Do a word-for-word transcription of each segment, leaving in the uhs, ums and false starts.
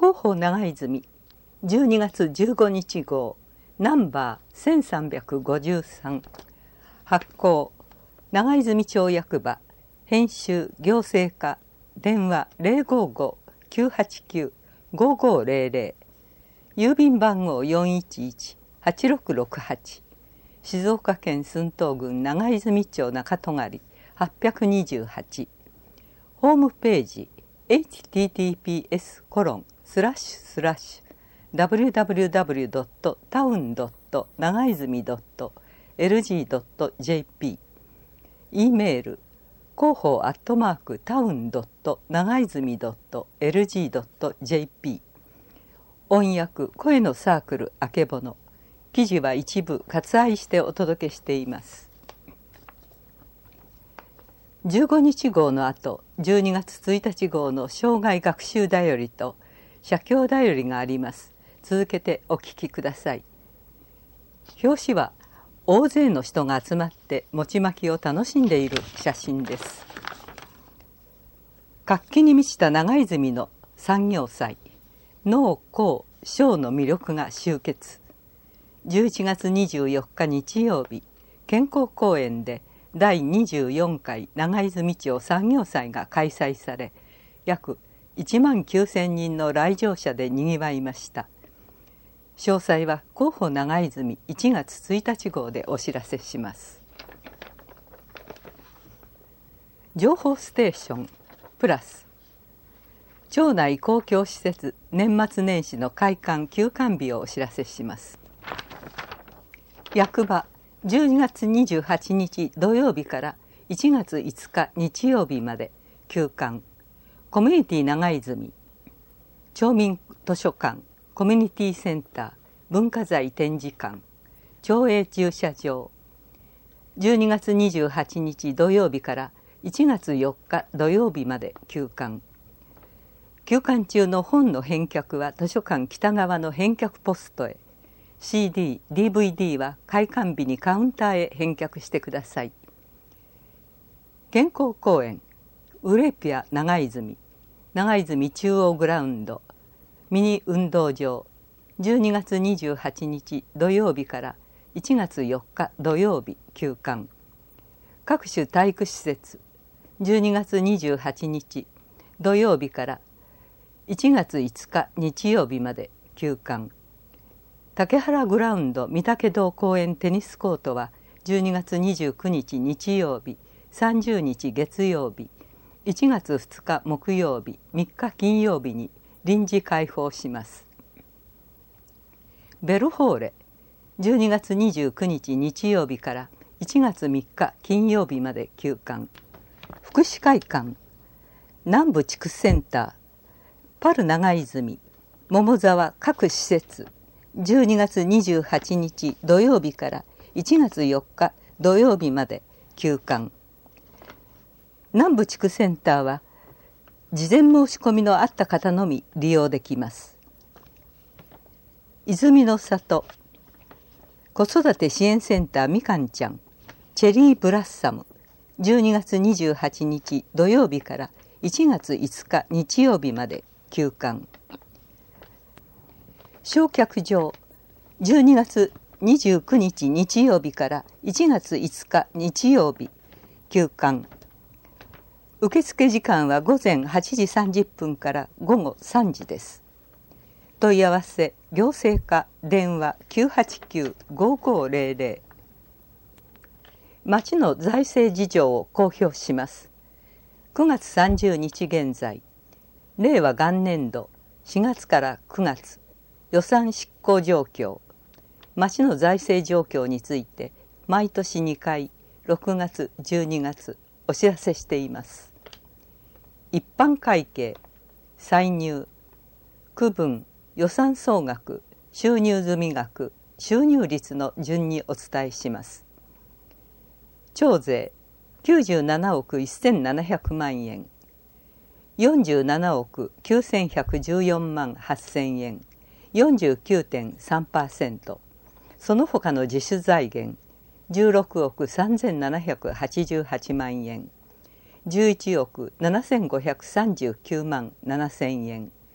広報長泉じゅうにがつじゅうごにち号ナンバーせんさんびゃくごじゅうさん発行長泉町役場編集行政課電話 ゼロごーごー きゅうはちきゅう ごーごーゼロゼロ 郵便番号 よんいちいち はちろくろくはち 静岡県駿東郡長泉町中戸狩はっぴゃくにじゅうはちホームページ エイチティーティーピーエスコロンスラッシュスラッシュダブリューダブリューダブリュードットタウンドット長泉ドットエルジードットジェーピー E メール広報アットマークタウンドット長泉ドットエルジードットジェーピー 音訳声のサークルあけぼの記事は一部割愛してお届けしています。じゅうごにち号の後じゅうにがつついたち号の生涯学習だよりと写経だよりがあります。続けてお聞きください。表紙は大勢の人が集まって餅まきを楽しんでいる写真です。活気に満ちた長泉の産業祭農工商の魅力が集結。じゅういちがつにじゅうよっか日曜日健康公園でだいにじゅうよんかい長泉町産業祭が開催され約いちまんきゅうせんにんの来場者でにぎわいました。詳細は広報長泉いちがつついたち号でお知らせします。情報ステーションプラス町内公共施設年末年始の開館休館日をお知らせします。役場じゅうにがつにじゅうはちにち土曜日からいちがついつか日曜日まで休館。コミュニティ長泉町民図書館コミュニティセンター文化財展示館町営駐車場じゅうにがつにじゅうはちにち土曜日からいちがつよっか土曜日まで休館。休館中の本の返却は図書館北側の返却ポストへ。 シーディー、ディーブイディー は開館日にカウンターへ返却してください。健康公園ウレピア長泉長泉中央グラウンドミニ運動場じゅうにがつにじゅうはちにち土曜日からいちがつよっか土曜日休館。各種体育施設じゅうにがつにじゅうはちにち土曜日からいちがついつか日曜日まで休館。竹原グラウンド御嶽堂公園テニスコートはじゅうにがつにじゅうくにち日曜日さんじゅうにち月曜日いちがつふつか木曜日みっか金曜日に臨時開放します。ベルホーレじゅうにがつにじゅうくにち日曜日からいちがつみっか金曜日まで休館。福祉会館南部地区センターパル長泉桃沢各施設じゅうにがつにじゅうはちにち土曜日からいちがつよっか土曜日まで休館。南部地区センターは事前申し込みのあった方のみ利用できます。泉の里子育て支援センターみかんちゃんチェリーブラッサムじゅうにがつにじゅうはちにち土曜日からいちがついつか日曜日まで休館。焼却場じゅうにがつにじゅうくにち日曜日からいちがついつか日曜日休館。受付時間はごぜんはちじさんじゅっぷんからごごさんじです。問い合わせ行政課電話 きゅうはちきゅう ごーごーゼロゼロ。町の財政事情を公表します。くがつさんじゅうにち現在令和元年度しがつからくがつ予算執行状況町の財政状況について毎年にかいろくがつじゅうにがつお知らせしています。一般会計歳入区分予算総額収入済額収入率の順にお伝えします。町税きゅうじゅうななおくせんななひゃくまんえんよんじゅうななおくきゅうせんひゃくじゅうよんまんはっせんえん よんじゅうきゅうてんさんパーセント その他の自主財源じゅうろくおくさんぜんななひゃくはちじゅうはちまんえんじゅういちおくななせんごひゃくさんじゅうきゅうまんななせんえん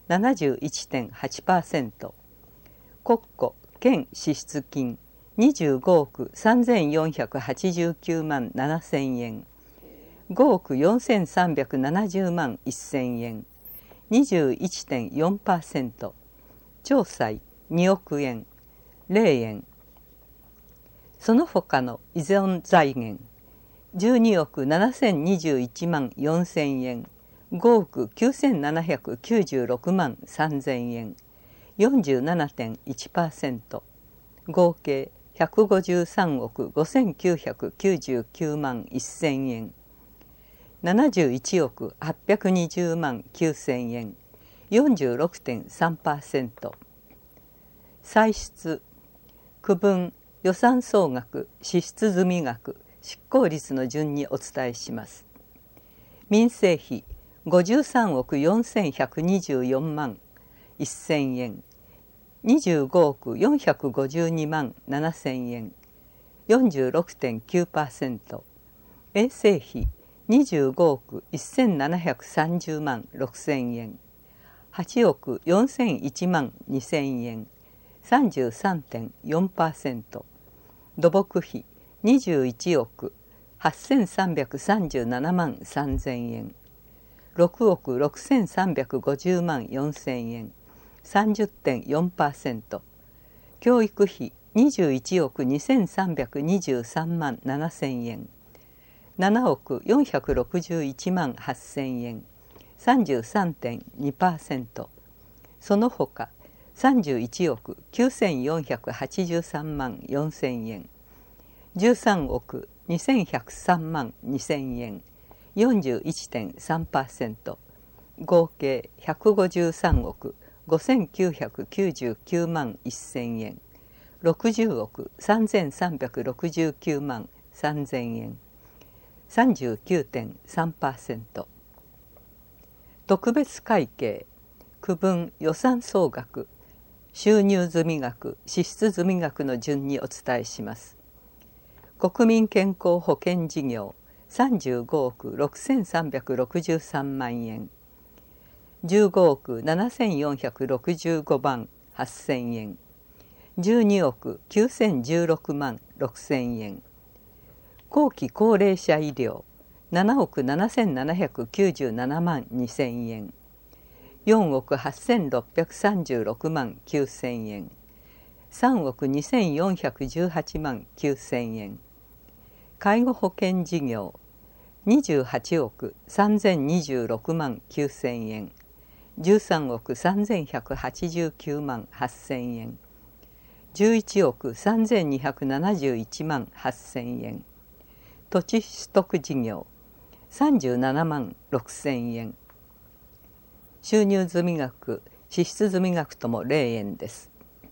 ななじゅういってんはちパーセント、国庫県支出金にじゅうごおくさんぜんよんひゃくはちじゅうきゅうまんななせんえん、ごおくよんせんさんびゃくななじゅうまんせんえん、にじゅういってんよんパーセント、調債におくえん、れいえん。その他の依存財源、じゅうにおくななせんにじゅういちまんよんせんえん、ごおくきゅうせんななひゃくきゅうじゅうろくまんさんぜんえん、よんじゅうななてんいちパーセント、合計ひゃくごじゅうさんおくごせんきゅうひゃくきゅうじゅうきゅうまんせんえん、ななじゅういちおくはっぴゃくにじゅうまんきゅうせんえん、よんじゅうろくてんさんパーセント。歳出、区分、予算総額、支出済額、執行率の順にお伝えします。民生費ごじゅうさんおくよんせんひゃくにじゅうよんまんせんえん、にじゅうごおくよんひゃくごじゅうにまんななせんえん、よんじゅうろくてんきゅうパーセント。衛生費にじゅうごおくせんななひゃくさんじゅうまんろくせんえん、はちおくよんせんいちまんにせんえん、さんじゅうさんてんよんパーセント。土木費にじゅういちおくはっせんさんびゃくさんじゅうななまんさんぜんえん、ろくおくろくせんさんびゃくごじゅうまんよんせんえん、さんじゅってんよんパーセント。教育費にじゅういちおくにせんさんびゃくにじゅうさんまんななせんえん、ななおくよんひゃくろくじゅういちまんはっせんえん、さんじゅうさんてんにパーセント。その他さんじゅういちおくきゅうせんよんひゃくはちじゅうさんまんよんせんえん、じゅうさんおくにせんひゃくさんまんにせんえん、よんじゅういってんさんパーセント。合計ひゃくごじゅうさんおくごせんきゅうひゃくきゅうじゅうきゅうまんせんえん、ろくじゅうおくさんぜんさんびゃくろくじゅうきゅうまんさんぜんえん、さんじゅうきゅうてんさんパーセント。特別会計、区分予算総額、収入済額、支出済額の順にお伝えします。国民健康保険事業さんじゅうごおくろくせんさんびゃくろくじゅうさんまんえん、じゅうごおくななせんよんひゃくろくじゅうごまんはっせんえん、じゅうにおくきゅうせんじゅうろくまんろくせんえん、後期高齢者医療ななおくななせんななひゃくきゅうじゅうななまんにせんえん、よんおくはっせんろっぴゃくさんじゅうろくまんきゅうせんえん、さんおくにせんよんひゃくじゅうはちまんきゅうせんえん、介護保険事業にじゅうはちおくさんぜんにじゅうろくまんきゅうせんえん、じゅうさんおくさんぜんひゃくはちじゅうきゅうまんはっせんえん、じゅういちおくさんぜんにひゃくななじゅういちまんはっせんえん、土地取得事業さんじゅうななまんろくせんえん、収入済額、支出済額ともれいえんです。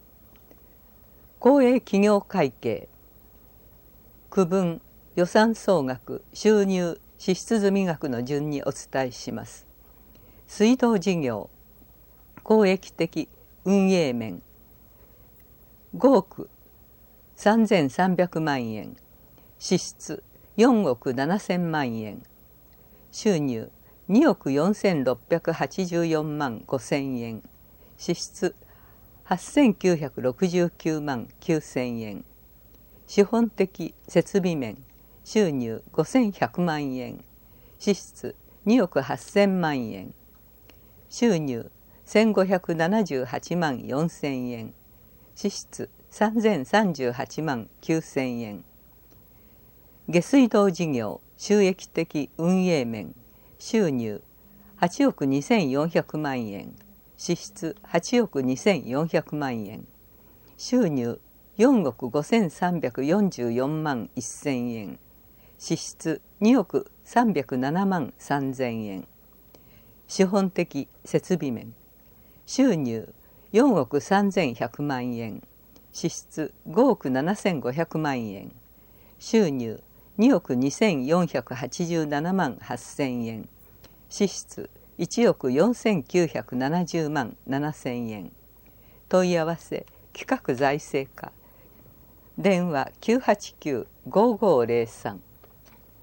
公営企業会計、区分、予算総額、収入、支出済額の順にお伝えします。水道事業、公益的運営面、ごおくさんぜんさんびゃくまんえん、支出よんおくななせんまんえん、収入におくよんせんろっぴゃくはちじゅうよんまんごせんえん、支出はっせんきゅうひゃくろくじゅうきゅうまんきゅうせんえん、資本的設備面、収入ごせんひゃくまんえん、支出におくはっせんまんえん、収入せんごひゃくななじゅうはちまんよんせんえん、支出さんぜんさんじゅうはちまんきゅうせんえん、下水道事業収益的運営面、収入はちおくにせんよんひゃくまんえん、支出はちおくにせんよんひゃくまんえん、収入よんおくごせんさんびゃくよんじゅうよんまんせんえん、支出におくさんびゃくななまんさんぜんえん、資本的設備面、収入よんおくさんぜんひゃくまんえん、支出ごおくななせんごひゃくまんえん、収入におくにせんよんひゃくはちじゅうななまんはっせんえん、支出いちおくよんせんきゅうひゃくななじゅうまんななせんえん。問い合わせ企画財政課、電話 きゅうはちきゅうごごーぜろさん。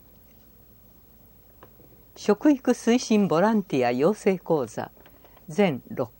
食育推進ボランティア養成講座全ろっ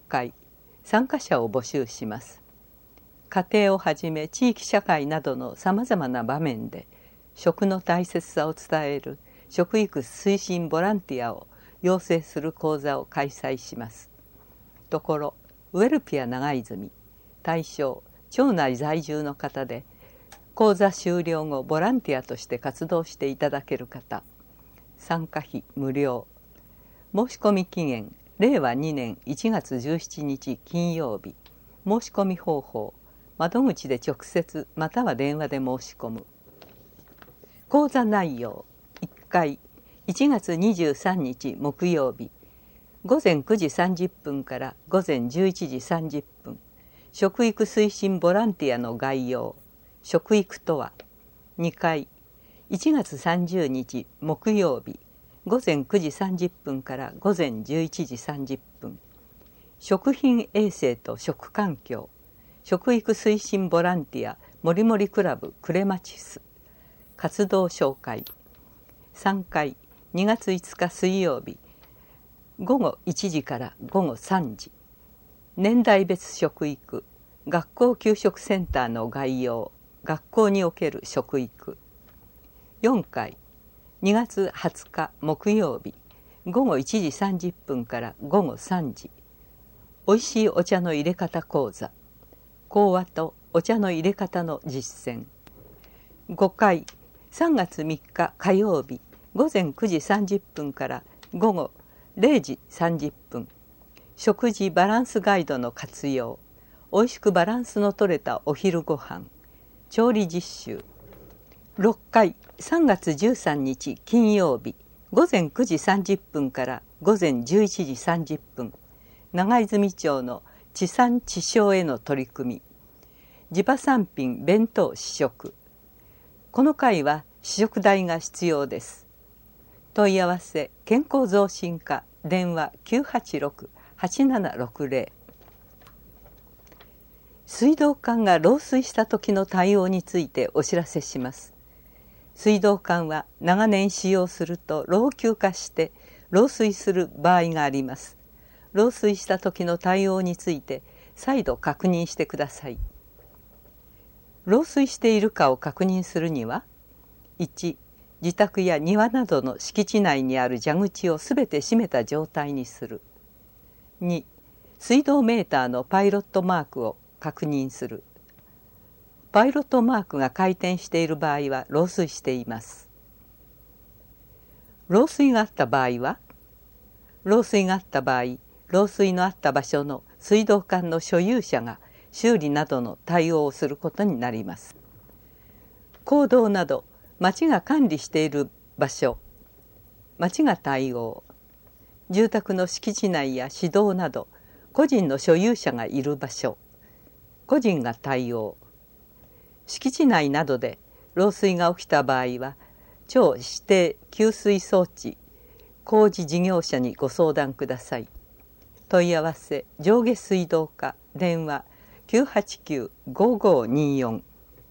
回、参加者を募集します。家庭をはじめ地域社会などのさまざまな場面で食の大切さを伝える食育推進ボランティアを養成する講座を開催します。ところウェルピア長泉、対象町内在住の方で、講座終了後ボランティアとして活動していただける方、参加費無料。申し込み期限れいわにねんいちがつじゅうしちにち金曜日。申し込み方法、窓口で直接または電話で申し込む。講座内容いっかい、いちがつにじゅうさんにち木曜日、ごぜんくじさんじゅっぷんからごぜんじゅういちじさんじゅっぷん、食育推進ボランティアの概要、食育とは。にかい、いちがつさんじゅうにち木曜日、ごぜんくじさんじゅっぷんからごぜんじゅういちじさんじゅっぷん、食品衛生と食環境、食育推進ボランティアもりもりクラブクレマチス、活動紹介。さんかい、にがついつか水曜日、ごごいちじからごごさんじ、年代別食育、学校給食センターの概要、学校における食育。よんかい、にがつはつか木曜日、ごごいちじさんじゅっぷんからごごさんじ、おいしいお茶の入れ方講座、講話とお茶の入れ方の実践。ごかい、さんがつみっか火曜日、ごぜんくじさんじゅっぷんからごごれいじさんじゅっぷん、食事バランスガイドの活用、おいしくバランスのとれたお昼ごはん、調理実習。ろっかい、さんがつじゅうさんにち金曜日、ごぜんくじさんじゅっぷんからごぜんじゅういちじさんじゅっぷん、長泉町の地産地消への取り組み、地場産品弁当試食。この会は試食代が必要です。問い合わせ健康増進課電話 きゅうはちろく はちななろくぜろ。水道管が漏水した時の対応についてお知らせします。水道管は長年使用すると老朽化して漏水する場合があります。漏水した時の対応について再度確認してください。漏水しているかを確認するには、いち、自宅や庭などの敷地内にある蛇口をすべて閉めた状態にする。に、水道メーターのパイロットマークを確認する。パイロットマークが回転している場合は漏水しています。漏水があった場合は、漏水があった場合、漏水のあった場所の水道管の所有者が修理などの対応をすることになります。公道など町が管理している場所、町が対応。住宅の敷地内や市道など個人の所有者がいる場所、個人が対応。敷地内などで漏水が起きた場合は、町指定給水装置工事事業者にご相談ください。問い合わせ上下水道課電話 きゅうはちきゅう ごごによん。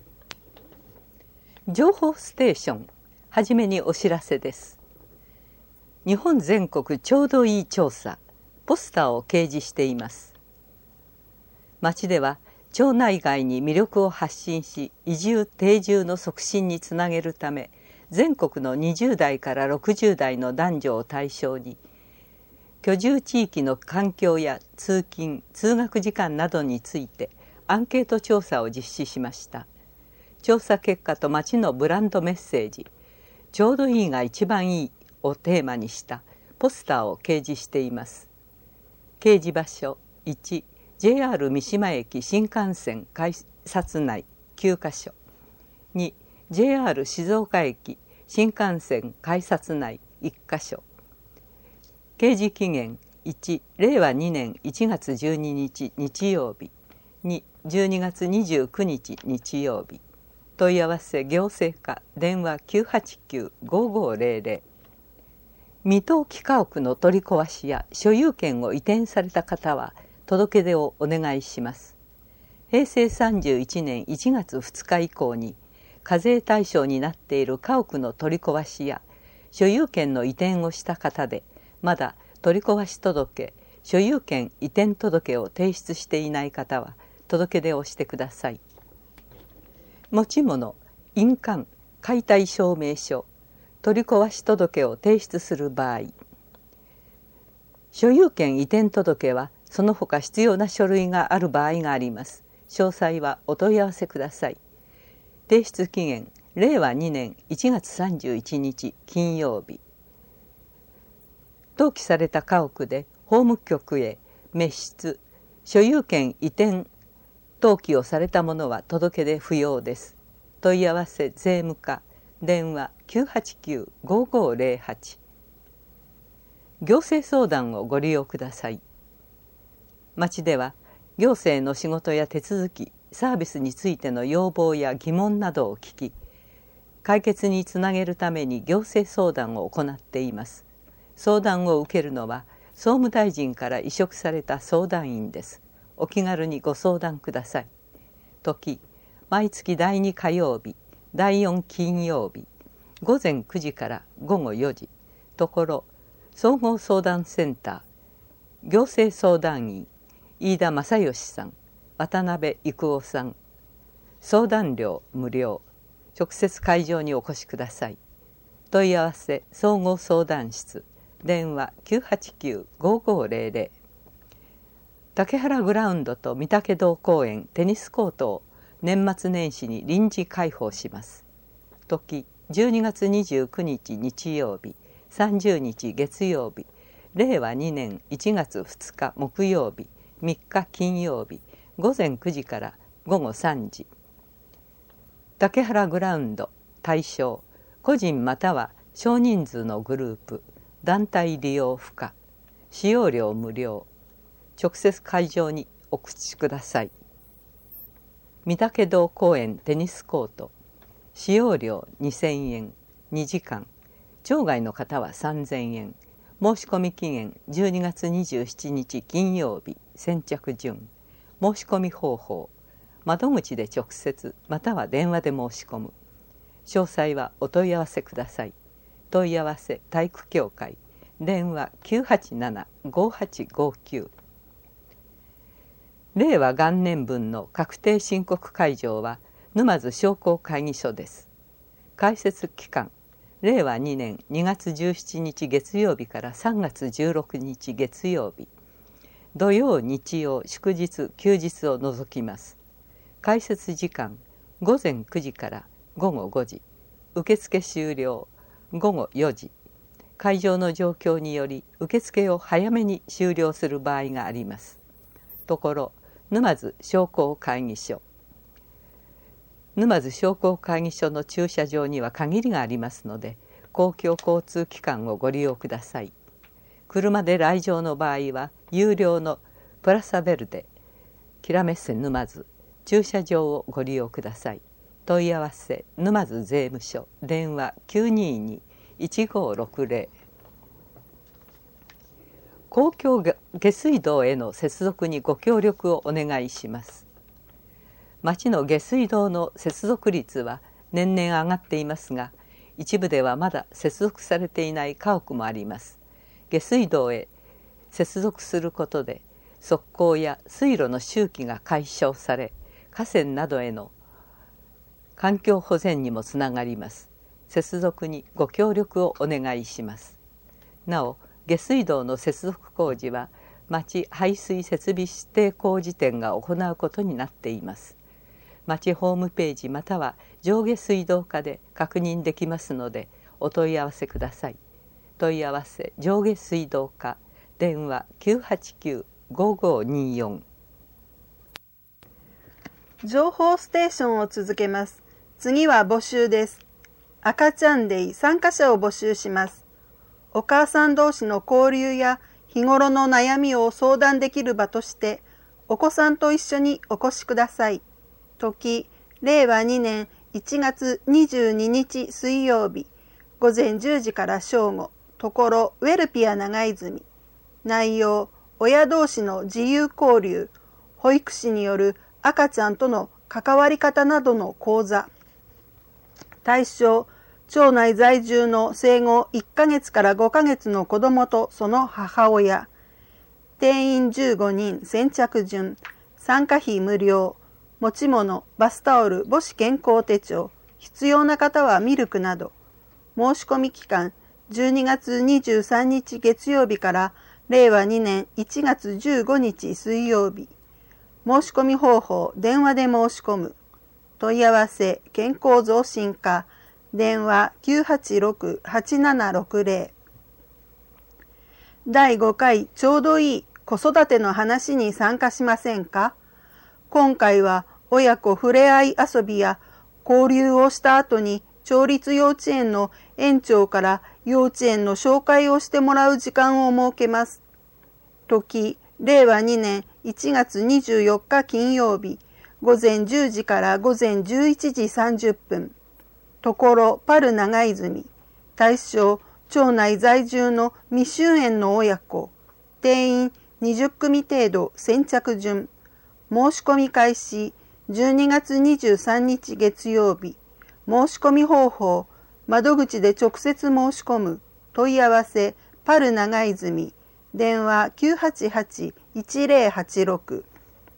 情報ステーション、はじめにお知らせです。日本全国ちょうどいい調査、ポスターを掲示しています。町では町内外に魅力を発信し、移住定住の促進につなげるため、全国のにじゅうだいからろくじゅうだいの男女を対象に、居住地域の環境や通勤・通学時間などについてアンケート調査を実施しました。調査結果と町のブランドメッセージ、ちょうどいいが一番いいをテーマにしたポスターを掲示しています。掲示場所いち、ジェイアール 三島駅新幹線改札内きゅうかしょ、に、ジェイアール 静岡駅新幹線改札内いっかしょ。掲示期限いち、れいわにねんいちがつじゅうににち日曜日、に、じゅうにがつにじゅうくにち日曜日。問い合わせ行政課電話 きゅうはちきゅう ごごぜろぜろ。未登記家屋の取り壊しや所有権を移転された方は届け出をお願いします。へいせいさんじゅういちねんいちがつふつか以降に課税対象になっている家屋の取り壊しや所有権の移転をした方で、まだ取り壊し届、 所有権移転届を提出していない方は届け出をしてください。持ち物、印鑑、解体証明書、取り壊し届を提出する場合、所有権移転届はその他必要な書類がある場合があります。詳細はお問い合わせください。提出期限、れいわにねんいちがつさんじゅういちにち金曜日。登記された家屋で法務局へ滅失、所有権移転登記をされたものは届け出不要です。問い合わせ税務課、電話 きゅうはちきゅう ごーごーぜろはち。行政相談をご利用ください。町では行政の仕事や手続き、サービスについての要望や疑問などを聞き、解決につなげるために行政相談を行っています。相談を受けるのは総務大臣から委嘱された相談員です。お気軽にご相談ください。時、毎月だいに火曜日、だいよん金曜日、ごぜんくじからごごよじ。ところ、総合相談センター、行政相談員、飯田正義さん、渡辺郁夫さん。相談料無料。直接会場にお越しください。問い合わせ総合相談室、電話 きゅうはちきゅう ごーごーぜろぜろ。竹原グラウンドと御嶽堂公園テニスコートを年末年始に臨時開放します。時、じゅうにがつにじゅうくにち日曜日、さんじゅうにち月曜日、れいわにねんいちがつふつか木曜日、みっか金曜日、ごぜんくじからごごさんじ。竹原グラウンド対象、個人または少人数のグループ、団体利用不可、使用料無料。直接会場にお越しください。御嶽堂公園テニスコート、使用料にせんえん、にじかん、町外の方はさんぜんえん。申し込み期限じゅうにがつにじゅうしちにち金曜日、先着順。申し込み方法、窓口で直接または電話で申し込む。詳細はお問い合わせください。問い合わせ体育協会、電話 きゅうはちなな ごはちごきゅう。れいわ元年分の確定申告会場は沼津商工会議所です。開設期間、れいわにねんにがつじゅうしちにち月曜日からさんがつじゅうろくにち月曜日。土曜、日曜、祝日、休日を除きます。開設時間、ごぜんくじからごごごじ。受付終了、ごごよじ。会場の状況により受付を早めに終了する場合があります。ところ、沼津商工会議所。沼津商工会議所の駐車場には限りがありますので、公共交通機関をご利用ください。車で来場の場合は、有料のプラサベルデ、キラメッセ沼津、駐車場をご利用ください。問い合わせ、沼津税務署、電話 きゅうにに いちごろくぜろ。公共下水道への接続にご協力をお願いします。町の下水道の接続率は年々上がっていますが、一部ではまだ接続されていない家屋もあります。下水道へ接続することで側溝や水路の周期が解消され、河川などへの環境保全にもつながります。接続にご協力をお願いします。なお、下水道の接続工事は町排水設備指定工事店が行うことになっています。町ホームページまたは上下水道課で確認できますのでお問い合わせください。問い合わせ上下水道課、電話 きゅうはちきゅう ごごによん。 情報ステーションを続けます。次は募集です。赤ちゃんデイ参加者を募集します。お母さん同士の交流や日頃の悩みを相談できる場として、お子さんと一緒にお越しください。時、れいわにねんいちがつにじゅうににち水曜日、ごぜんじゅうじから正午、ところウェルピア長泉。内容、親同士の自由交流、保育士による赤ちゃんとの関わり方などの講座。対象、町内在住の生後いっかげつからごかげつの子どもとその母親。 定員じゅうごにん先着順、参加費無料、持ち物、バスタオル、母子健康手帳、必要な方はミルクなど。申し込み期間、じゅうにがつにじゅうさんにち月曜日かられいわにねんいちがつじゅうごにち水曜日。申し込み方法、電話で申し込む。問い合わせ、健康増進課、電話 きゅうはちろく はちななろくぜろ。だいごかいちょうどいい子育ての話に参加しませんか？今回は親子ふれあい遊びや交流をした後に町立幼稚園の園長から幼稚園の紹介をしてもらう時間を設けます。時、れいわにねんいちがつにじゅうよっか金曜日、ごぜんじゅうじからごぜんじゅういちじさんじゅっぷん。ところパル長泉。対象、町内在住の未就園の親子。定員にじゅっくみ程度先着順。申し込み開始じゅうにがつにじゅうさんにち月曜日。申し込み方法、窓口で直接申し込む。問い合わせ、パル長泉。電話 きゅうはちはち いちぜろはちろく。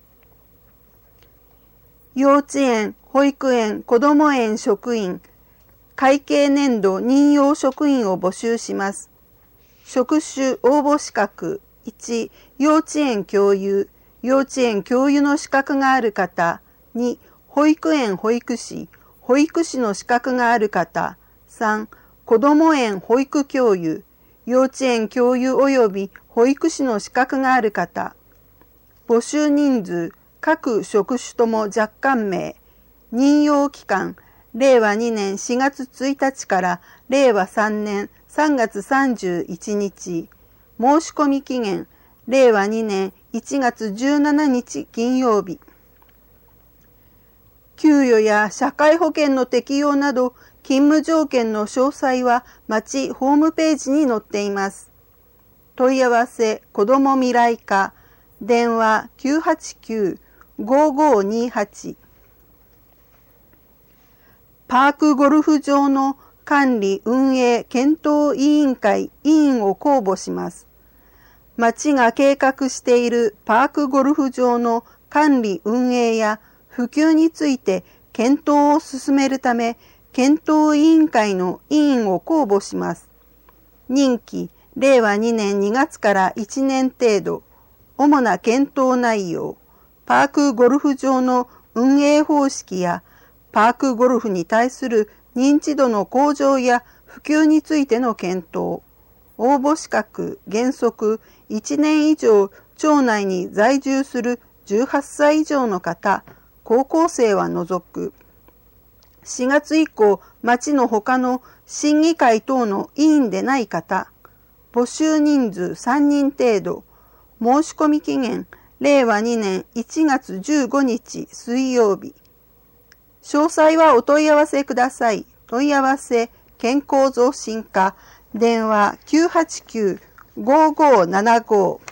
幼稚園、保育園、子ども園職員、会計年度任用職員を募集します。職種応募資格いち、幼稚園教諭、幼稚園教諭の資格がある方。に、保育園保育士、保育士の資格がある方。さん、子ども園保育教諭、幼稚園教諭及び保育士の資格がある方。募集人数、各職種とも若干名。任用期間、れいわにねんしがつついたちかられいわさんねんさんがつさんじゅういちにち。申し込み期限、れいわにねんいちがつじゅうしちにち金曜日。給与や社会保険の適用など勤務条件の詳細は町ホームページに載っています。問い合わせ、子ども未来課、電話 きゅうはちきゅう ごごにはち。パークゴルフ場の管理運営検討委員会委員を公募します。町が計画しているパークゴルフ場の管理運営や普及について検討を進めるため、検討委員会の委員を公募します。任期、れいわにねんにがつからいちねん程度。主な検討内容、パークゴルフ場の運営方式や、パークゴルフに対する認知度の向上や普及についての検討。応募資格、原則いちねん以上町内に在住するじゅうはっさい以上の方、高校生は除く。しがつ以降、町の他の審議会等の委員でない方。募集人数さんにん程度。申し込み期限、れいわにねんいちがつじゅうごにち水曜日。詳細はお問い合わせください。問い合わせ、健康増進課、電話 きゅうはちきゅう ごごななご。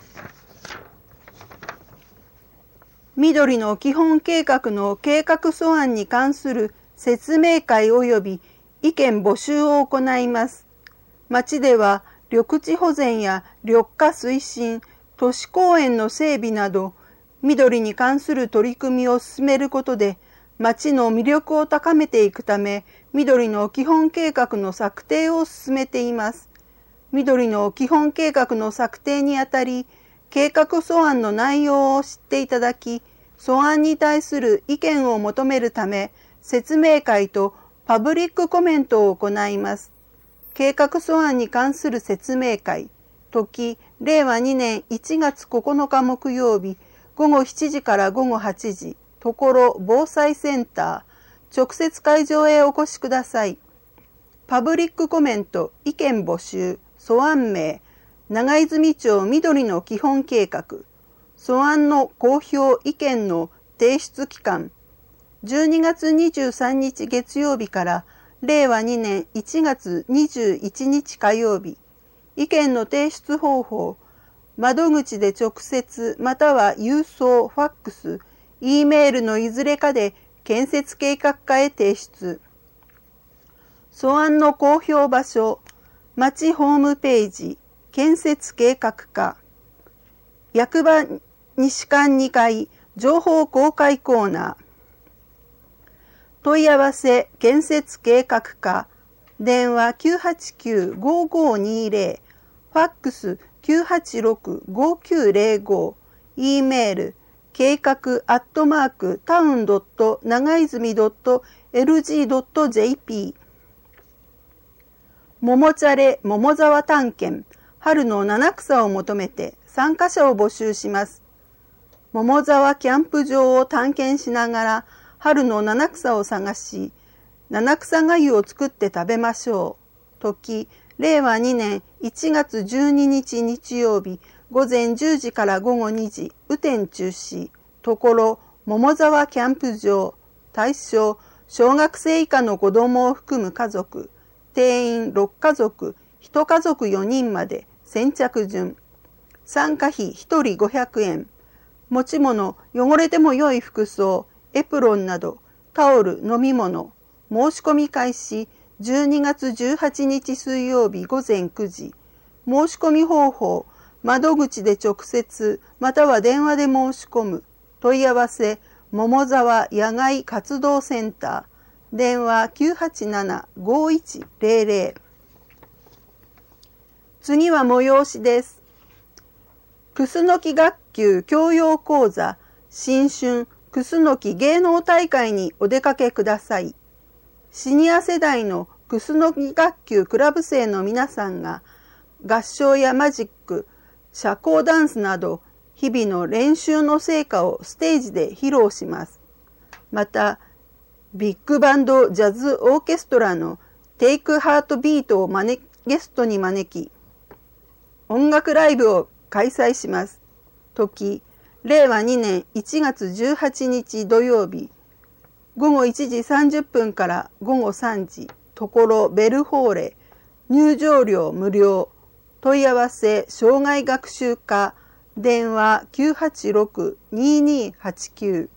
緑の基本計画の計画素案に関する説明会及び意見募集を行います。町では緑地保全や緑化推進、都市公園の整備など、緑に関する取り組みを進めることで、町の魅力を高めていくため、緑の基本計画の策定を進めています。緑の基本計画の策定にあたり、計画素案の内容を知っていただき、素案に対する意見を求めるため、説明会とパブリックコメントを行います。計画素案に関する説明会、時、れいわにねんいちがつここのか木曜日、ごごしちじからごごはちじ、ところ防災センター、直接会場へお越しください。パブリックコメント、意見募集、素案名、長泉町緑の基本計画、素案の公表意見の提出期間、じゅうにがつにじゅうさんにち月曜日かられいわにねんいちがつにじゅういちにち火曜日、意見の提出方法、窓口で直接または郵送、ファックス、E メールのいずれかで建設計画課へ提出。素案の公表場所、町ホームページ、建設計画課。 役場西館にかい情報公開コーナー。問い合わせ建設計画課、電話 きゅうはちきゅう ごーごーにーぜろ、ファックス きゅうはちろく ごーきゅうぜろご、E メール計画アットマークタウンドット長泉ドットエルジードットジェーピー。桃チャレ桃沢探検春の七草を求めて参加者を募集します。桃沢キャンプ場を探検しながら春の七草を探し、七草がゆを作って食べましょう。時、れいわにねんいちがつじゅうににち日曜日、午前じゅうじから午後にじ、雨天中止。ところ、桃沢キャンプ場。対象、小学生以下の子供を含む家族。定員ろっかぞく、いち家族よにんまで、先着順。参加費ひとりごひゃくえん。持ち物、汚れても良い服装、エプロンなど、タオル、飲み物。申し込み開始、じゅうにがつじゅうはちにち水曜日午前くじ。申し込み方法、窓口で直接、または電話で申し込む。問い合わせ、桃沢野外活動センター。電話 きゅうはちなな ごーいちぜろぜろ。次は催しです。クスノキ学級教養講座、新春クスノキ芸能大会にお出かけください。シニア世代のクスノキ学級クラブ生の皆さんが、合唱やマジック、社交ダンスなど、日々の練習の成果をステージで披露します。また、ビッグバンドジャズオーケストラのテイクハートビートを招ゲストに招き、音楽ライブを開催します。時、れいわにねんいちがつじゅうはちにち土曜日、ごごいちじさんじゅっぷんからごごさんじ、ところベルホーレ、入場料無料、問い合わせ障害学習課、電話 きゅうはちろく にーにーはちきゅう。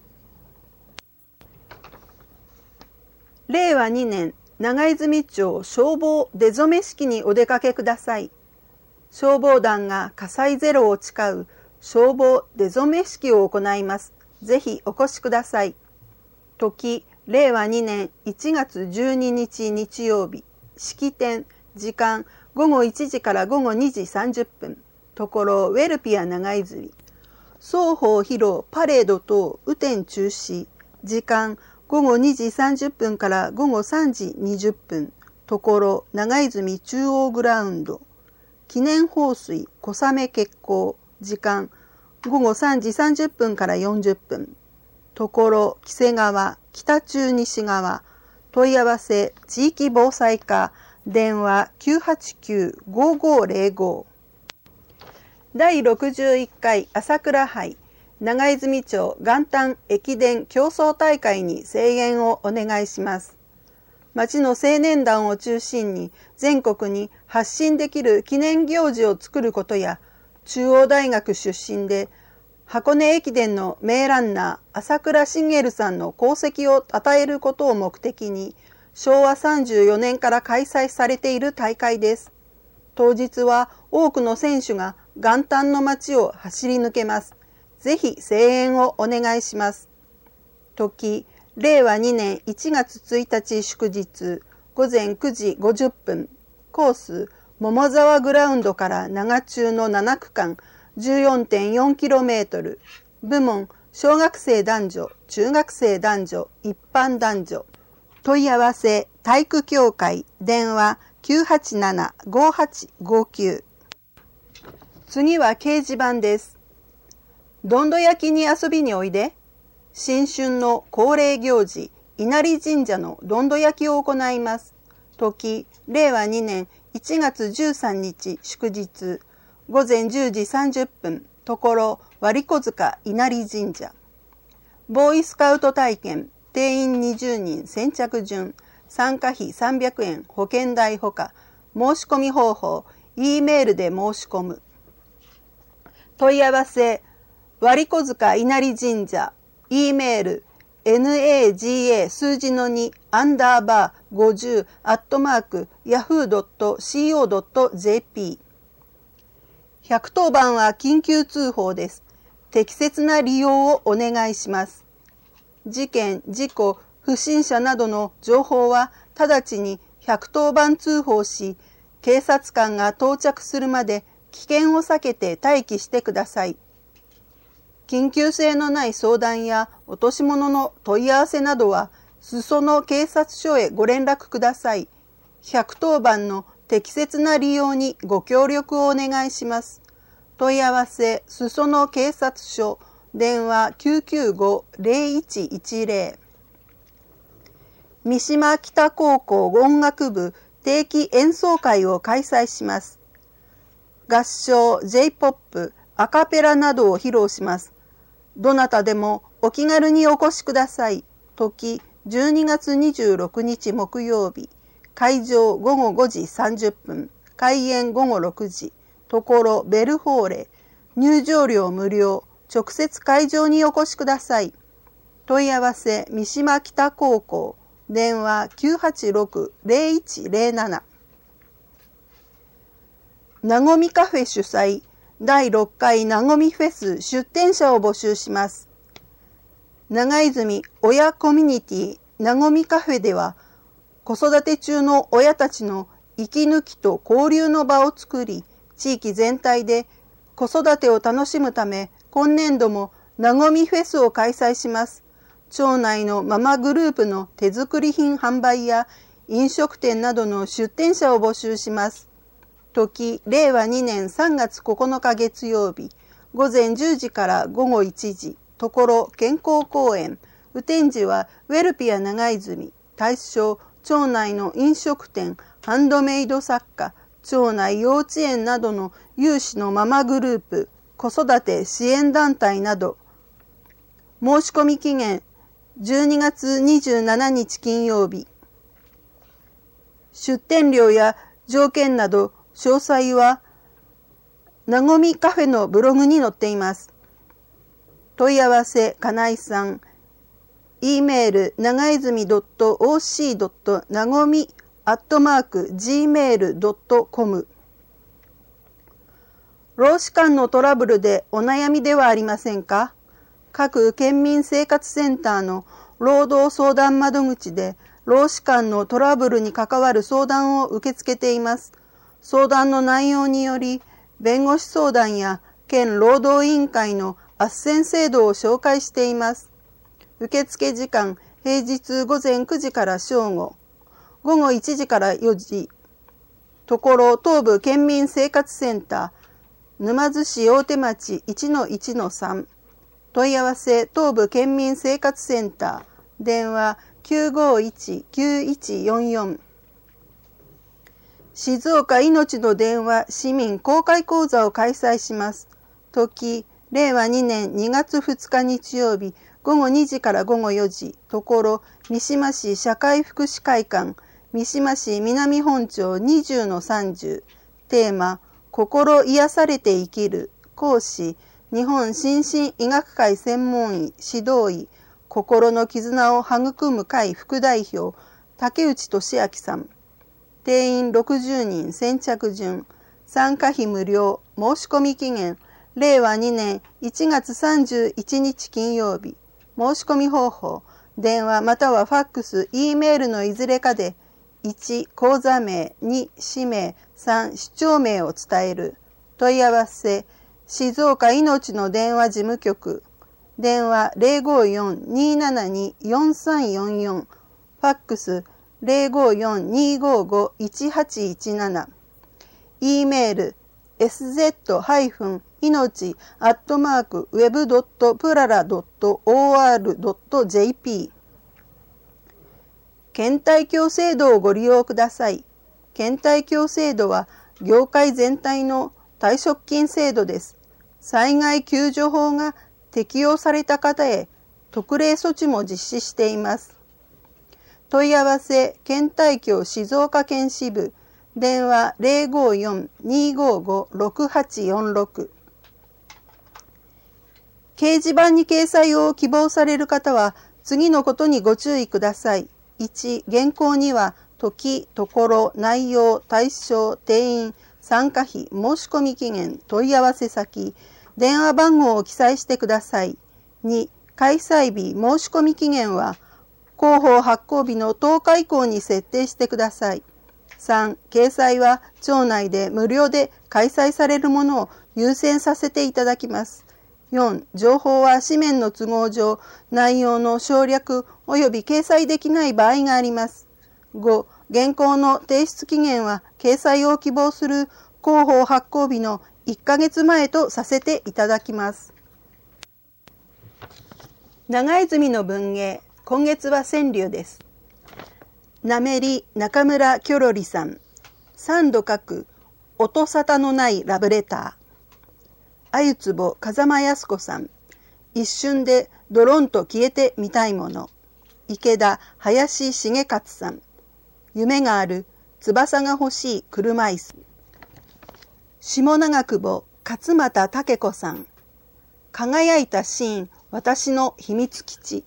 れいわにねん長泉町消防出初め式にお出かけください。消防団が火災ゼロを誓う消防出初め式を行います。ぜひお越しください。時、れいわにねんいちがつじゅうににち日曜日、式典、時間、ごごいちじからごごにじさんじゅっぷん、ところウェルピア長泉、双方披露パレード等雨天中止、時間、ごごにじさんじゅっぷんからごごさんじにじゅっぷん、ところ長泉中央グラウンド、記念放水小雨決行、時間、ごごさんじさんじゅっぷんからよんじゅっぷん、ところ黄瀬川、北中西側、問い合わせ地域防災課、電話 きゅうはちきゅう ごーごーぜろご。だいろくじゅういっかい朝倉杯長泉町元旦駅伝競争大会に声援をお願いします。町の青年団を中心に全国に発信できる記念行事を作ることや、中央大学出身で箱根駅伝の名ランナー朝倉茂さんの功績を称えることを目的に、しょうわさんじゅうよねんから開催されている大会です。当日は多くの選手が元旦の街を走り抜けます。ぜひ声援をお願いします。時、れいわにねんいちがつついたち祝日、ごぜんくじごじゅっぷん、コース、桃沢グラウンドから長中のななくかん、じゅうよんてんよんキロメートル、部門、小学生男女、中学生男女、一般男女。問い合わせ、体育協会、電話 きゅうはちなな ごーはちごーきゅう。次は掲示板です。どんど焼きに遊びにおいで。新春の恒例行事、稲荷神社のどんど焼きを行います。時、れいわにねんいちがつじゅうさんにち祝日、ごぜんじゅうじさんじゅっぷん、ところ割子塚稲荷神社。ボーイスカウト体験、定員にじゅうにん先着順、参加費さんびゃくえん保険代ほか、申し込み方法、E メールで申し込む。問い合わせ、割子塚稲荷神社、E メール、ナガ 数字のにアンダーバーごじゅうアットマークヤフードットシーオードットジェーピー。 ひゃくとおばんは緊急通報です。適切な利用をお願いします。事件、事故、不審者などの情報は直ちにひゃくとおばん通報し、警察官が到着するまで危険を避けて待機してください。緊急性のない相談や落とし物の問い合わせなどは、裾野警察署へご連絡ください。ひゃくとおばんの適切な利用にご協力をお願いします。問い合わせ、裾野警察署、電話 きゅうきゅうご ゼロいちいちゼロ。三島北高校音楽部定期演奏会を開催します。合唱、J-ポップ、アカペラなどを披露します。どなたでもお気軽にお越しください。時、じゅうにがつにじゅうろくにち木曜日。会場ごごごじさんじゅっぷん。開演ごごろくじ。ところベルホーレ。入場料無料。直接会場にお越しください。問い合わせ、三島北高校。電話 きゅうはちろく ゼロいちゼロなな。なごみカフェ主催。だいろっかいなごみフェス出展者を募集します。長泉親コミュニティなごみカフェでは、子育て中の親たちの息抜きと交流の場を作り、地域全体で子育てを楽しむため、今年度もなごみフェスを開催します。町内のママグループの手作り品販売や飲食店などの出店者を募集します。時、れいわにねんさんがつここのか月曜日、ごぜんじゅうじからごごいちじ、ところ健康公園、雨天時はウェルピア長泉、対象、町内の飲食店、ハンドメイド作家、町内幼稚園などの有志のママグループ、子育て支援団体など、申し込み期限、じゅうにがつにじゅうしちにち金曜日。出店料や条件など、詳細は、なごみカフェのブログに載っています。問い合わせ、金井さん。e メール、長泉 .oc. なごみ アットマーク ジーメール ドットコム。労使間のトラブルでお悩みではありませんか？各県民生活センターの労働相談窓口で、労使間のトラブルに関わる相談を受け付けています。相談の内容により、弁護士相談や県労働委員会の斡旋制度を紹介しています。受付時間、平日午前くじから正午、午後いちじからよじ。ところ東部県民生活センター、沼津市大手町 いちのいちのさん。問い合わせ、東部県民生活センター、電話 きゅうごいち きゅういちよんよん。静岡いのちの電話市民公開講座を開催します。時、れいわにねんにがつふつか日曜日、ごごにじからごごよじ。ところ、三島市社会福祉会館、三島市南本町 にじゅうのさんじゅう。テーマ、心癒されて生きる。講師、日本心身医学会専門医、指導医、心の絆を育む会副代表、竹内俊明さん。定員ろくじゅうにん先着順。参加費無料。申し込み期限。れいわにねんいちがつさんじゅういちにち金曜日。申し込み方法。電話またはファックス、E メールのいずれかで、いち、口座名、に、氏名、さん、市町名を伝える。問い合わせ。静岡いのちの電話事務局。電話 ゼロごよん にーななに よんさんよんよん。ファックスゼロごよん にーごご いちはちいちなな。E メール エスゼット いのち アットマーク ウェブ ドット プララ ドット オーアール ドット ジェーピー。県対協制度をご利用ください。県対協制度は業界全体の退職金制度です。災害救助法が適用された方へ特例措置も実施しています。問い合わせ、県対協静岡県支部、電話 ゼロごよん にーごご ろくはちよんろく。掲示板に掲載を希望される方は、次のことにご注意ください。いち、原稿には、時、ところ、内容、対象、定員、 参加費、申し込み期限、問い合わせ先、電話番号を記載してください。に、開催日、申し込み期限は、広報発行日のとおか以降に設定してください。さん、掲載は町内で無料で開催されるものを優先させていただきます。よん、情報は紙面の都合上、内容の省略及び掲載できない場合があります。ご、原稿の提出期限は掲載を希望する広報発行日のいっかげつまえとさせていただきます。長泉の文芸、今月は川柳です。なめり中村きょろりさん、三度書く音沙汰のないラブレター。あゆつぼ風間靖子さん、一瞬でドロンと消えてみたいもの。池田林重勝さん、夢がある翼が欲しい車椅子。下長久保勝又武子さん、輝いたシーン私の秘密基地。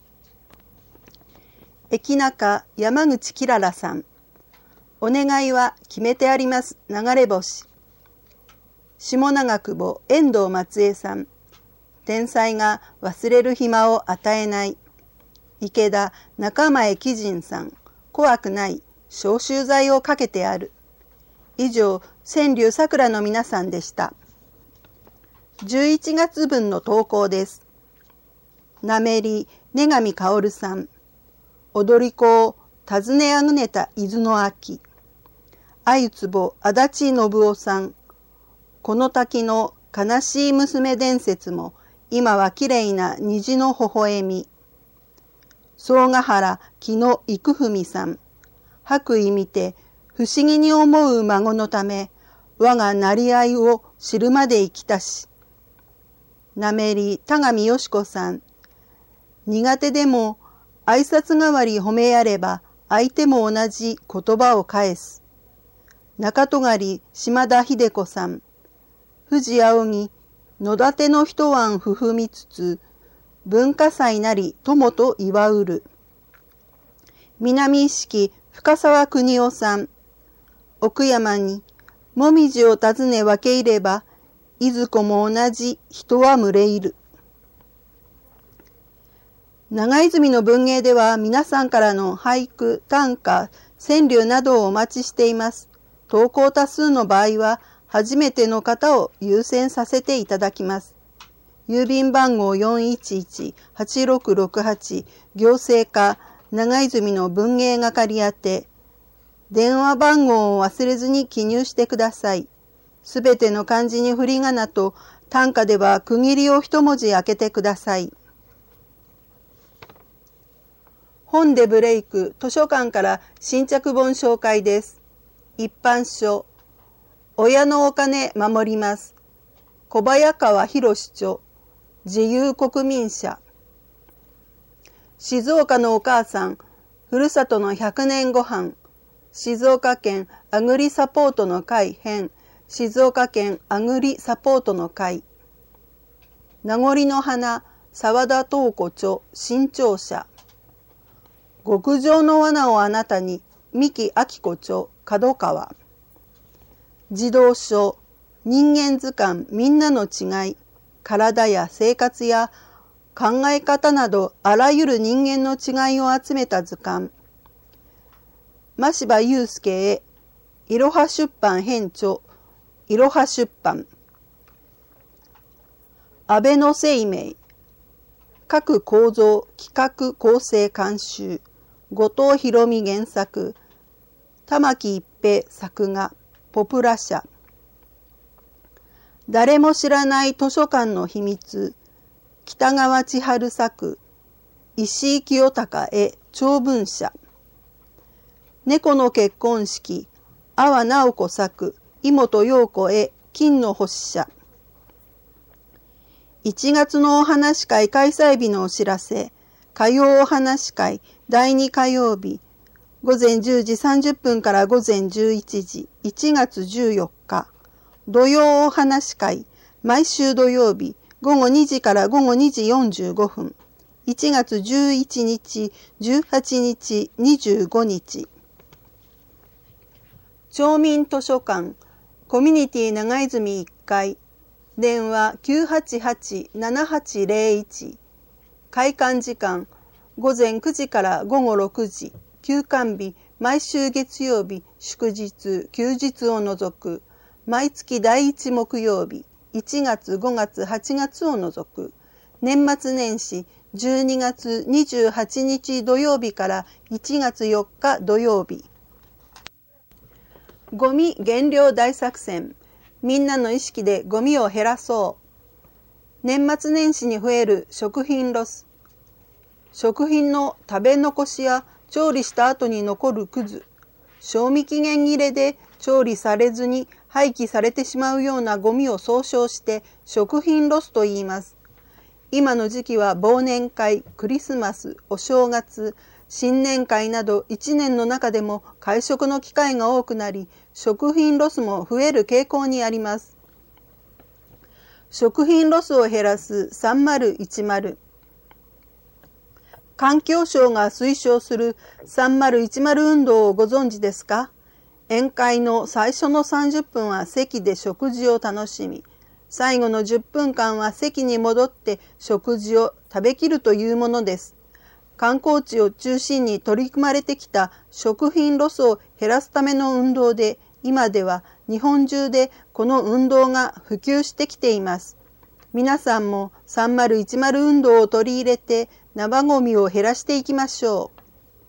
駅中山口きららさん、お願いは決めてあります流れ星。下長久保遠藤松江さん、天才が忘れる暇を与えない。池田中前貴人さん、怖くない消臭剤をかけてある。以上、川柳さくらの皆さんでした。じゅういちがつ分の投稿です。なめり根上薫さん、踊り子を訪ねあぐねた伊豆の秋。あゆつぼ足立信夫さん、この滝の悲しい娘伝説も今はきれいな虹の微笑み。総ヶ原木野幾文さん、白衣見て不思議に思う孫のため我がなり合いを知るまで生きたし。なめり田上よし子さん、苦手でも挨拶代わり褒めやれば相手も同じ言葉を返す。中戸狩島田秀子さん、富士仰ぎ野立ての一晩ふふみつつ文化祭なり友と祝うる。南意識深沢邦夫さん、奥山にもみじを訪ね分け入ればいずこも同じ人は群れいる。長泉の文芸では皆さんからの俳句、短歌、川柳などをお待ちしています。投稿多数の場合は初めての方を優先させていただきます。郵便番号 よんいちいちはちろくろくはち 行政課長泉の文芸係宛て。電話番号を忘れずに記入してください。すべての漢字に振り仮名と短歌では区切りを一文字開けてください。本でブレイク、図書館から新着本紹介です。一般書、親のお金守ります。小早川博著、自由国民社。静岡のお母さん、ふるさとのひゃくねんごはん。静岡県アグリサポートの会編、静岡県アグリサポートの会。名残の花、沢田東子著、新潮社。極上の罠をあなたに、三木明子著、角川。児童書、人間図鑑みんなの違い、体や生活や考え方などあらゆる人間の違いを集めた図鑑。真柴祐介へ、いろは出版編著、いろは出版。安倍の生命、各構造企画構成監修、後藤博美原作、玉木一平作画、ポプラ社。誰も知らない図書館の秘密、北川千春作、石井清隆へ長文社。猫の結婚式、阿波直子作、井本陽子へ金の星社。いちがつのお話会開催日のお知らせ、火曜お話会だいに火曜日、ごぜんじゅうじさんじゅっぷんからごぜんじゅういちじ、いちがつじゅうよっか。土曜お話会、毎週土曜日、ごごにじからごごにじよんじゅうごふん。いちがつじゅういちにち、じゅうはちにち、にじゅうごにち。町民図書館、 コミュニティ長泉いっかい、電話 きゅうはちはち ななはちゼロいち、開館時間午前くじから午後ろくじ、休館日毎週月曜日、祝日、休日を除く、毎月第一木曜日、いちがつ、ごがつ、はちがつを除く、年末年始じゅうにがつにじゅうはちにち土曜日からいちがつよっか土曜日。ゴミ減量大作戦。みんなの意識でゴミを減らそう。年末年始に増える食品ロス。食品の食べ残しや調理した後に残るくず、賞味期限切れで調理されずに廃棄されてしまうようなゴミを総称して食品ロスと言います。今の時期は忘年会、クリスマス、お正月、新年会などいちねんの中でも会食の機会が多くなり、食品ロスも増える傾向にあります。食品ロスを減らすさんまるいちまる。環境省が推奨するさんまるいちまる運動をご存知ですか？宴会の最初のさんじゅっぷんは席で食事を楽しみ、最後のじゅっぷんかんは席に戻って食事を食べきるというものです。観光地を中心に取り組まれてきた食品ロスを減らすための運動で、今では日本中でこの運動が普及してきています。皆さんもさんまるいちまる運動を取り入れて生ゴミを減らしていきましょう。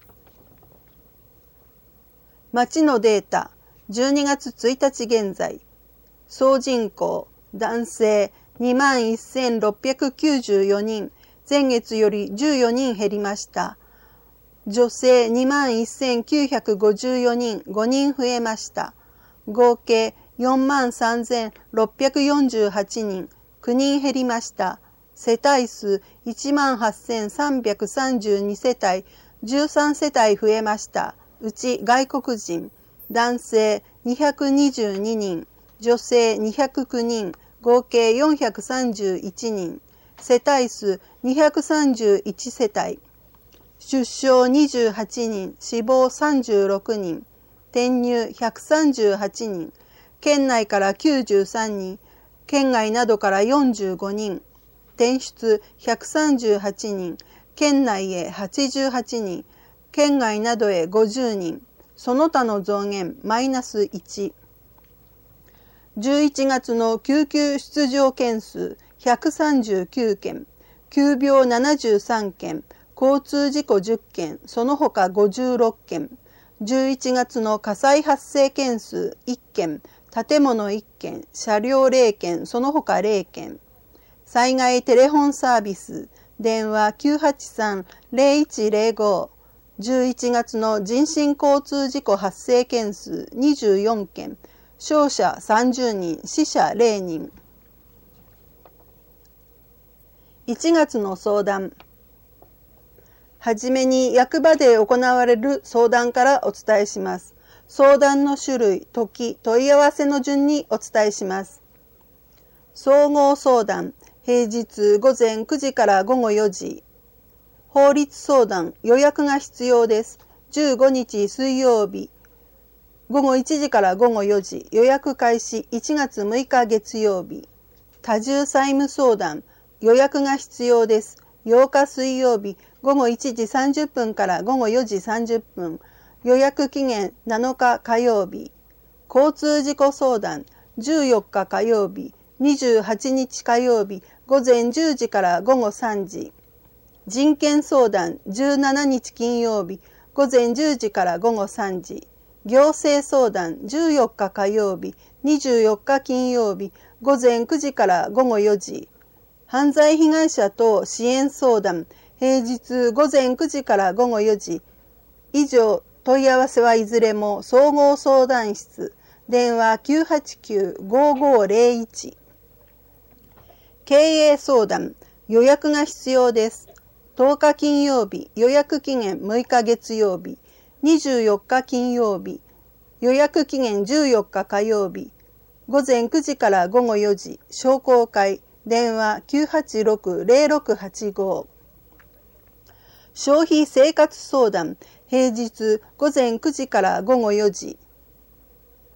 町のデータ、じゅうにがつついたち現在、総人口、男性 にまんせんろっぴゃくきゅうじゅうよにん、前月よりじゅうよにん減りました。女性 にまんせんきゅうひゃくごじゅうよにん、ごにん増えました。合計 よんまんさんぜんろっぴゃくよんじゅうはちにん、きゅうにん減りました。世帯数 いちまんはっせんさんびゃくさんじゅうに 世帯、じゅうさんせたい増えました。うち外国人、男性にひゃくにじゅうににん、女性にひゃくきゅうにん、合計よんひゃくさんじゅういちにん、世帯数にひゃくさんじゅういちせたい、出生にじゅうはちにん、死亡さんじゅうろくにん、転入ひゃくさんじゅうはちにん、県内からきゅうじゅうさんにん、県外などからよんじゅうごにん、転出ひゃくさんじゅうはちにん、県内へはちじゅうはちにん、県外などへごじゅうにん、その他の増減マイナスいち。じゅういちがつの救急出場件数ひゃくさんじゅうきゅうけん、急病ななじゅうさんけん、交通事故じゅっけん、その他ごじゅうろっけん、じゅういちがつの火災発生件数いっけん、建物いっけん、車両ぜろけん、その他ぜろけん、災害テレホンサービス、電話 きゅうはちさん ゼロいちゼロご、じゅういちがつの人身交通事故発生件数にじゅうよんけん、傷者さんじゅうにん、死者ぜろにん。いちがつの相談。はじめに役場で行われる相談からお伝えします。相談の種類、時、問い合わせの順にお伝えします。総合相談、平日午前くじから午後よじ。法律相談、予約が必要です。じゅうごにち水曜日、ごごいちじからごごよじ、予約開始いちがつむいか月曜日。多重債務相談、予約が必要です。ようか水曜日、ごごいちじさんじゅっぷんからごごよじさんじゅっぷん、予約期限なのか火曜日。交通事故相談、じゅうよっか火曜日、にじゅうはちにち火曜日、午前じゅうじからごごさんじ。人権相談、じゅうしちにち金曜日、午前じゅうじからごごさんじ。行政相談、じゅうよっか火曜日、にじゅうよっか金曜日、午前くじからごごよじ。犯罪被害者等支援相談、平日午前くじからごごよじ。以上、問い合わせはいずれも総合相談室、電話 きゅうはちきゅう ごごゼロいち。経営相談、予約が必要です。とおか金曜日、予約期限むいか月曜日、にじゅうよっか金曜日、予約期限じゅうよっか火曜日、午前くじからごごよじ、商工会、電話 きゅうはちろく ゼロろくはちご。消費生活相談、平日午前くじからごごよじ。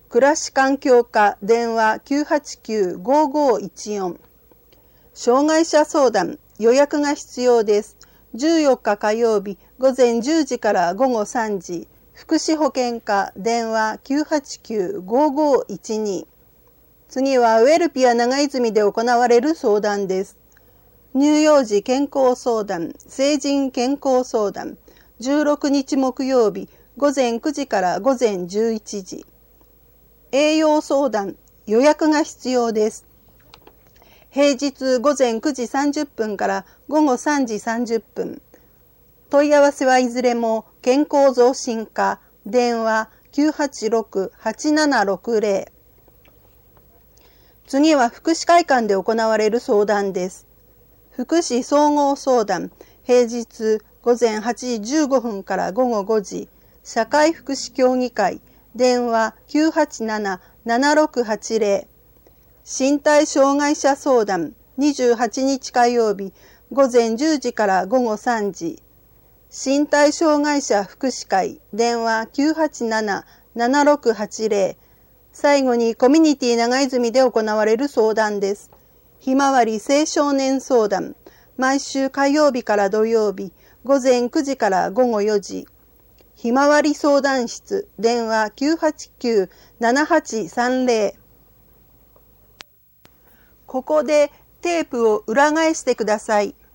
暮らし環境課電話 きゅうはちきゅう ごごいちよん。障害者相談予約が必要です。じゅうよっか火曜日午前じゅうじから午後さんじ。福祉保健課電話 きゅうはちきゅう ごごいちに。次はウェルピア長泉で行われる相談です。乳幼児健康相談、成人健康相談、じゅうろくにち木曜日午前くじから午前じゅういちじ。栄養相談、予約が必要です。平日午前くじさんじゅっぷんから午後さんじさんじゅっぷん。問い合わせはいずれも健康増進課、電話 きゅうはちろく はちななろくぜろ。次は福祉会館で行われる相談です。福祉総合相談、平日午前はちじじゅうごふんから午後ごじ。社会福祉協議会、電話 きゅうはちなな ななろくはちぜろ。身体障害者相談にじゅうはちにち火曜日午前じゅうじから午後さんじ。身体障害者福祉会電話 きゅうはちなな ななろくはちぜろ。最後にコミュニティ長泉で行われる相談です。ひまわり青少年相談毎週火曜日から土曜日午前くじから午後よじ。ひまわり相談室電話 きゅうはちきゅう ななはちさんぜろ。ここでテープを裏返してください。